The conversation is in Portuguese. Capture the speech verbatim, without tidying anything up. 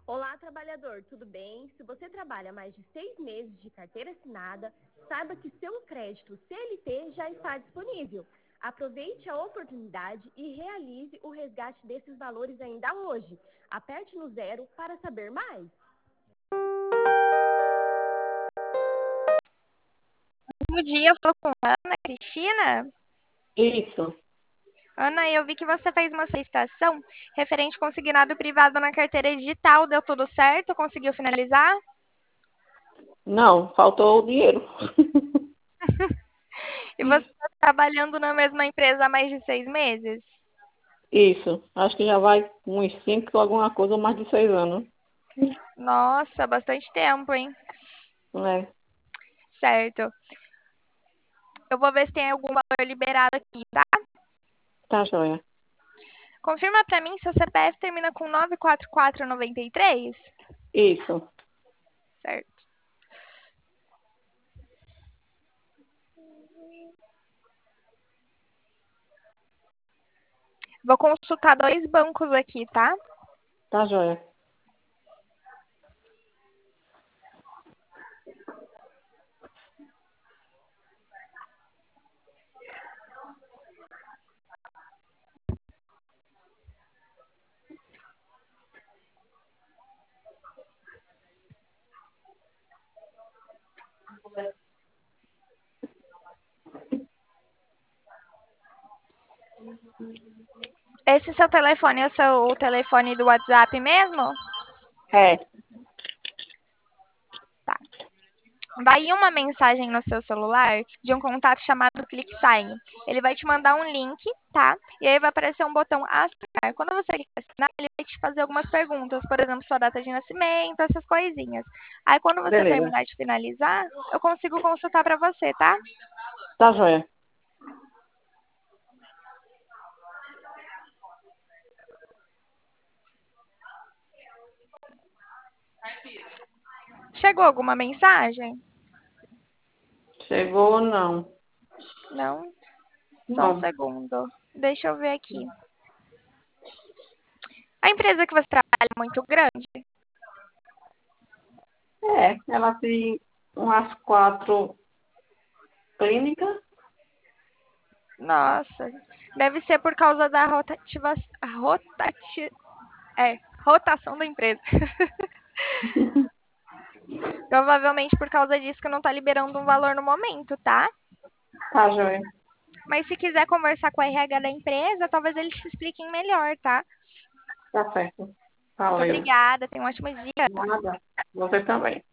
Olá, trabalhador, tudo bem? Se você trabalha mais de seis meses de carteira assinada, saiba que seu crédito C L T já está disponível. Aproveite a oportunidade e realize o resgate desses valores ainda hoje. Aperte no zero para saber mais. Bom dia, eu falo com a Ana Cristina. Isso. Ana, eu vi que você fez uma solicitação referente consignado privado na carteira digital. Deu tudo certo? Conseguiu finalizar? Não, faltou o dinheiro. E você está trabalhando na mesma empresa há mais de seis meses? Isso. Acho que já vai uns cinco, alguma coisa, ou mais de seis anos. Nossa, bastante tempo, hein? É. Certo. Eu vou ver se tem algum valor liberado aqui, tá? Tá, joia. Confirma pra mim se o C P F termina com nove quatro quatro nove três? Isso. Certo. Vou consultar dois bancos aqui, tá? Tá, joia. Esse seu telefone é o seu telefone do WhatsApp mesmo? É. Tá. Vai ir uma mensagem no seu celular de um contato chamado ClickSign. Ele vai te mandar um link, tá? E aí vai aparecer um botão assinar. Quando você clicar assinar, ele vai te fazer algumas perguntas, por exemplo, sua data de nascimento, essas coisinhas. Aí quando você Beleza. terminar de finalizar, eu consigo consultar para você, tá? Tá, joia. Chegou alguma mensagem? Chegou ou não? Não? Só um Não. segundo. Deixa eu ver aqui. A empresa que você trabalha é muito grande? É, ela tem umas quatro clínicas. Nossa, deve ser por causa da rotativa, rotati, é, rotação da empresa. Provavelmente por causa disso que não tá liberando um valor no momento, tá? Tá, joia. Mas se quiser conversar com a R H da empresa, talvez eles te expliquem melhor, tá? Tá certo. Muito Valeu. obrigada, tenha um ótimo dia. Nada. Você também.